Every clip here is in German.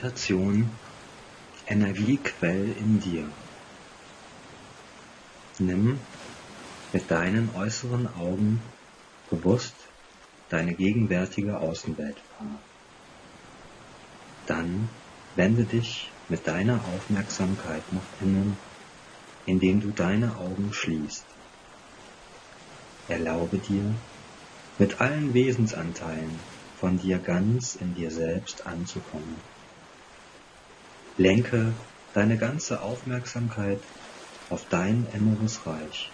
Meditation Energiequell in dir. Nimm mit deinen äußeren Augen bewusst deine gegenwärtige Außenwelt wahr. Dann wende dich mit deiner Aufmerksamkeit nach innen, indem du deine Augen schließt. Erlaube dir, mit allen Wesensanteilen von dir ganz in dir selbst anzukommen. Lenke deine ganze Aufmerksamkeit auf dein inneres Reich.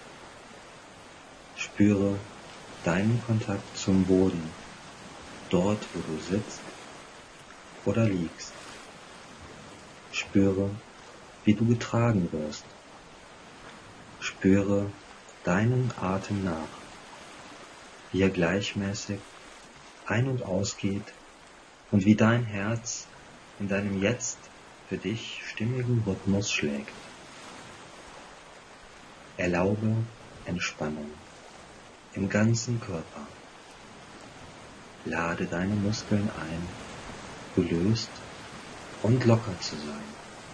Spüre deinen Kontakt zum Boden, dort wo du sitzt oder liegst. Spüre, wie du getragen wirst. Spüre deinen Atem nach, wie er gleichmäßig ein- und ausgeht und wie dein Herz in deinem jetzt für dich stimmigen Rhythmus schlägt. Erlaube Entspannung im ganzen Körper. Lade deine Muskeln ein, gelöst und locker zu sein.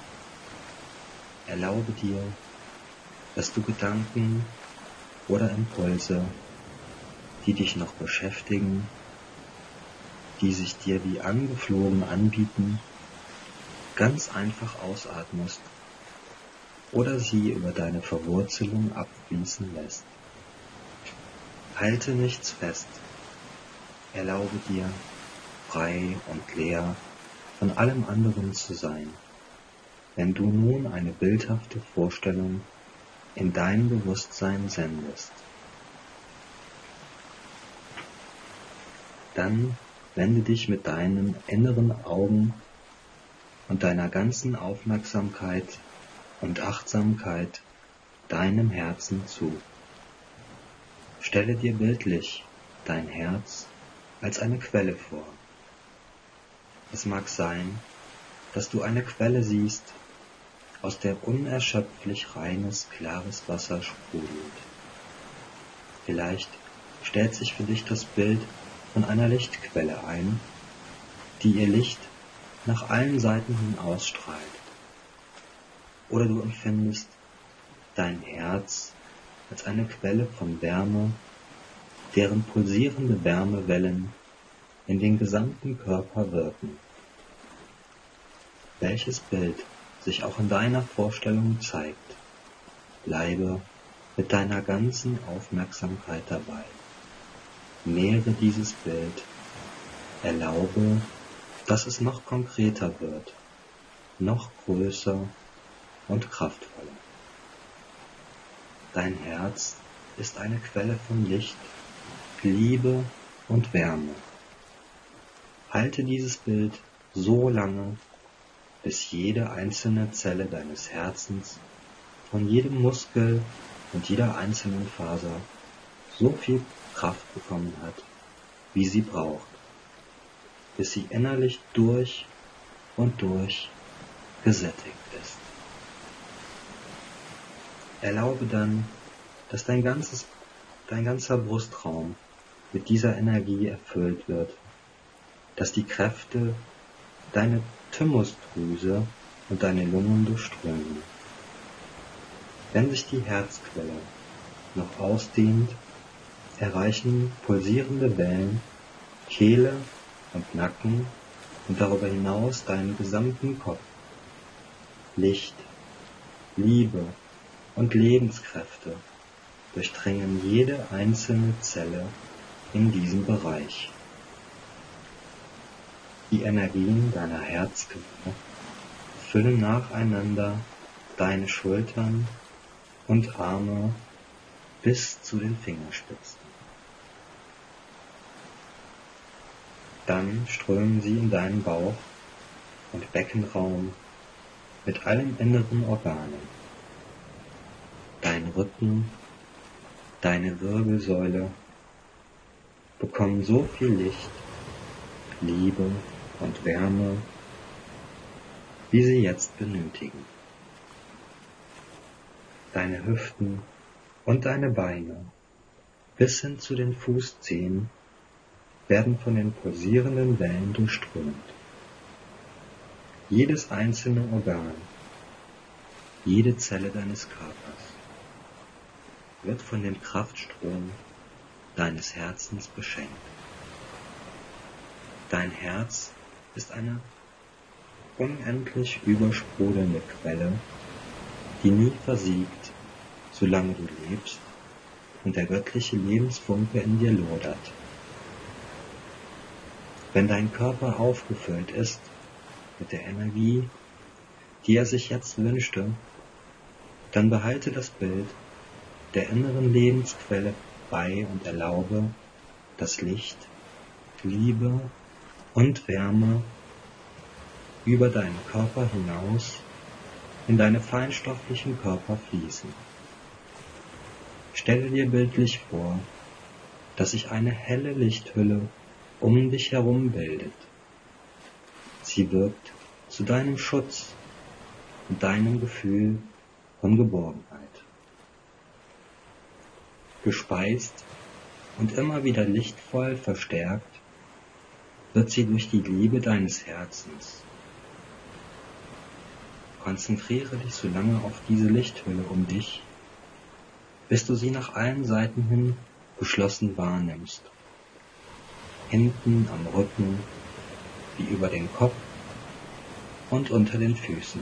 Erlaube dir, dass du Gedanken oder Impulse, die dich noch beschäftigen, die sich dir wie angeflogen anbieten, ganz einfach ausatmest oder sie über deine Verwurzelung abfließen lässt. Halte nichts fest. Erlaube dir, frei und leer von allem anderen zu sein, wenn du nun eine bildhafte Vorstellung in dein Bewusstsein sendest. Dann wende dich mit deinen inneren Augen und deiner ganzen Aufmerksamkeit und Achtsamkeit deinem Herzen zu. Stelle dir bildlich dein Herz als eine Quelle vor. Es mag sein, dass du eine Quelle siehst, aus der unerschöpflich reines, klares Wasser sprudelt. Vielleicht stellt sich für dich das Bild von einer Lichtquelle ein, die ihr Licht nach allen Seiten hin ausstrahlt. Oder du empfindest dein Herz als eine Quelle von Wärme, deren pulsierende Wärmewellen in den gesamten Körper wirken. Welches Bild sich auch in deiner Vorstellung zeigt, bleibe mit deiner ganzen Aufmerksamkeit dabei. Nähere dieses Bild, erlaube, dass es noch konkreter wird, noch größer und kraftvoller. Dein Herz ist eine Quelle von Licht, Liebe und Wärme. Halte dieses Bild so lange, bis jede einzelne Zelle deines Herzens von jedem Muskel und jeder einzelnen Faser so viel Kraft bekommen hat, wie sie braucht, bis sie innerlich durch und durch gesättigt ist. Erlaube dann, dass dein ganzer Brustraum mit dieser Energie erfüllt wird, dass die Kräfte deine Thymusdrüse und deine Lungen durchströmen. Wenn sich die Herzquelle noch ausdehnt, erreichen pulsierende Wellen Kehle und Nacken und darüber hinaus deinen gesamten Kopf. Licht, Liebe und Lebenskräfte durchdringen jede einzelne Zelle in diesem Bereich. Die Energien deiner Herzquelle füllen nacheinander deine Schultern und Arme bis zu den Fingerspitzen. Dann strömen sie in deinen Bauch und Beckenraum mit allen inneren Organen. Dein Rücken, deine Wirbelsäule bekommen so viel Licht, Liebe und Wärme, wie sie jetzt benötigen. Deine Hüften und deine Beine bis hin zu den Fußzehen werden von den pulsierenden Wellen durchströmt. Jedes einzelne Organ, jede Zelle deines Körpers wird von dem Kraftstrom deines Herzens beschenkt. Dein Herz ist eine unendlich übersprudelnde Quelle, die nie versiegt, solange du lebst und der göttliche Lebensfunke in dir lodert. Wenn dein Körper aufgefüllt ist mit der Energie, die er sich jetzt wünschte, dann behalte das Bild der inneren Lebensquelle bei und erlaube, dass Licht, Liebe und Wärme über deinen Körper hinaus in deine feinstofflichen Körper fließen. Stelle dir bildlich vor, dass sich eine helle Lichthülle um dich herum bildet. Sie wirkt zu deinem Schutz und deinem Gefühl von Geborgenheit. Gespeist und immer wieder lichtvoll verstärkt wird sie durch die Liebe deines Herzens. Konzentriere dich so lange auf diese Lichthülle um dich, bis du sie nach allen Seiten hin geschlossen wahrnimmst. Hinten am Rücken, wie über den Kopf und unter den Füßen.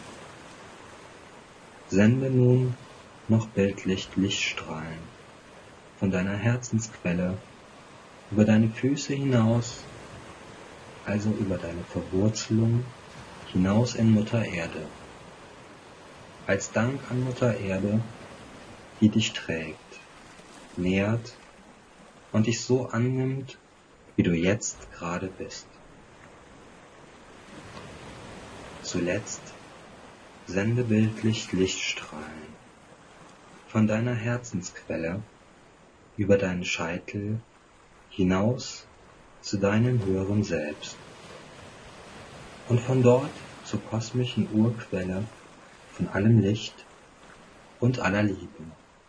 Sende nun noch bildlich Lichtstrahlen von deiner Herzensquelle über deine Füße hinaus, also über deine Verwurzelung hinaus in Mutter Erde. Als Dank an Mutter Erde, die dich trägt, nährt und dich so annimmt, wie du jetzt gerade bist. Zuletzt sende bildlich Lichtstrahlen von deiner Herzensquelle über deinen Scheitel hinaus zu deinem höheren Selbst und von dort zur kosmischen Urquelle von allem Licht und aller Liebe.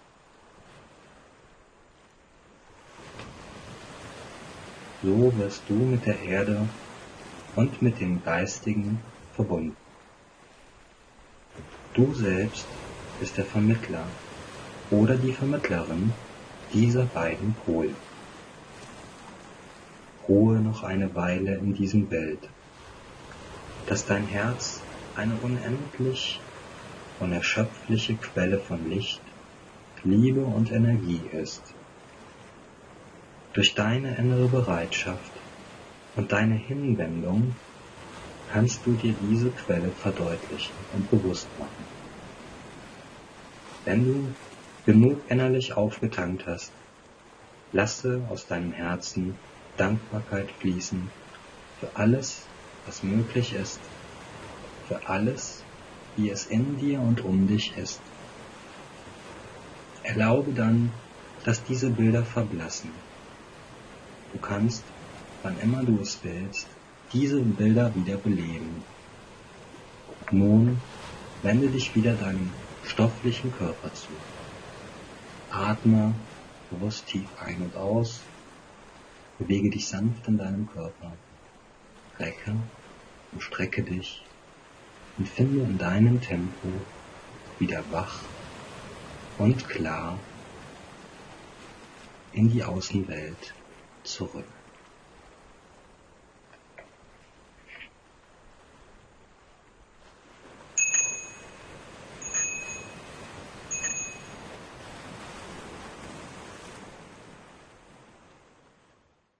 So wirst du mit der Erde und mit dem Geistigen verbunden. Du selbst bist der Vermittler oder die Vermittlerin dieser beiden Pole. Ruhe noch eine Weile in diesem Bild, dass dein Herz eine unendlich unerschöpfliche Quelle von Licht, Liebe und Energie ist. Durch deine innere Bereitschaft und deine Hinwendung kannst du dir diese Quelle verdeutlichen und bewusst machen. Wenn du genug innerlich aufgetankt hast, lasse aus deinem Herzen Dankbarkeit fließen für alles, was möglich ist, für alles, wie es in dir und um dich ist. Erlaube dann, dass diese Bilder verblassen. Du kannst, wann immer du es willst, diese Bilder wieder beleben. Nun wende dich wieder deinem stofflichen Körper zu. Atme bewusst tief ein und aus. Bewege dich sanft in deinem Körper. Recke und strecke dich und finde in deinem Tempo wieder wach und klar in die Außenwelt zurück.